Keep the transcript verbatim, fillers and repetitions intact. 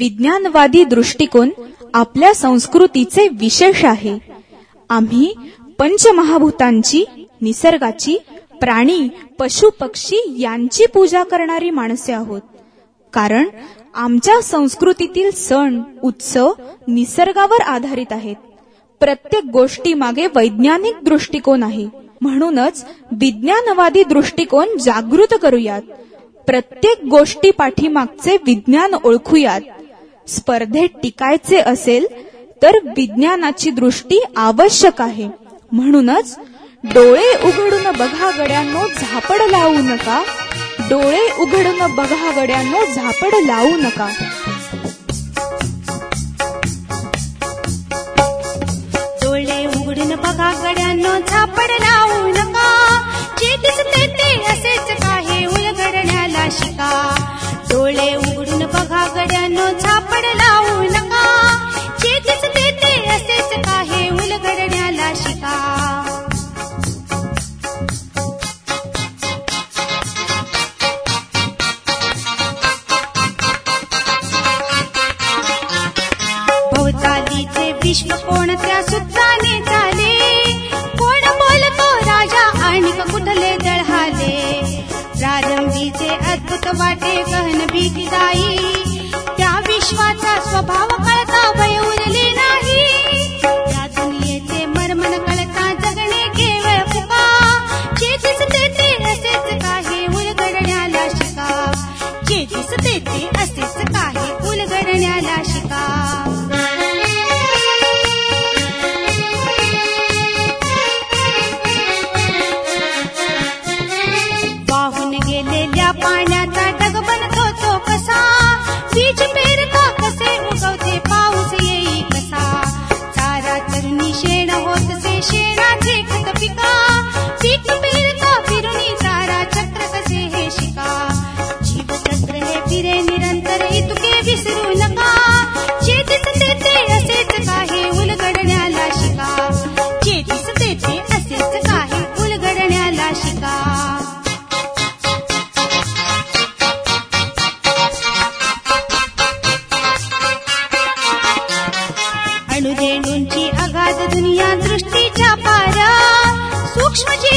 विज्ञानवादी दृष्टिकोन आपल्या संस्कृतीचे विशेष आहे. आम्ही पंचमहाभूतांची, निसर्गाची, प्राणी, पशु पक्षी यांची पूजा करणारी माणसे आहोत. कारण आमच्या संस्कृतीतील सण उत्सव निसर्गावर आधारित आहेत. प्रत्येक गोष्टी मागे वैज्ञानिक दृष्टिकोन आहे. म्हणूनच विज्ञानवादी दृष्टिकोन जागृत करूयात. प्रत्येक गोष्टी पाठीमागचे विज्ञान ओळखूयात. स्पर्धेत टिकायचे असेल तर विज्ञानाची दृष्टी आवश्यक आहे. म्हणूनच डोळे उघडून बघा गड्यांनो, झापड लावू नका. डोळे उघडून बघा गड्यांनो, झापड लावू नका. डोळे उघडून बघा गड्यांनो, झापड लावू नका. जे दिसते ते असेच काही उलगडण्याला शिका. डोळे उघडून बघा गड्यांनो, झापड लावू नका. जे दिसते ते असेच काही उलगडण्याला शिका. भवतालीचे विश्व कोणत्या सूत्राने झाले. कोण बोलतो राजा आणि कुठले दळहाले. प्रारंभीचे अद्भुत वाटे गहन भीतीदायी. त्या विश्वाचा स्वभाव कळता भय उरले नाही. या दुनियेचे मर्मन कळता जगणे केवळ फुका. जे दिसते ते असेच काही उलगडण्याला शिका. जे दिसते ते असेच काही उलगडण्याला शिका. वाहून गेलेल्या पाण्याचा ढग बनतो तो कसा. बीज पेरता कसे उगवते पाऊस येई कसा. चारा चरणी शेण होतसे शेणाचे खत पिका. पीक पेरता फिरुनी चारा चक्र कसे हे शिका. जीवचक्र हे फिरे निरंतर इतके विसरू नका. जे दिसते ते असेच काही उलगडण्याला शिका. जे दिसते ते असेच काही उलगडण्याला शिका. अणुरेणूंची अगाध दुनिया दृष्टीच्या पारा. सूक्ष्म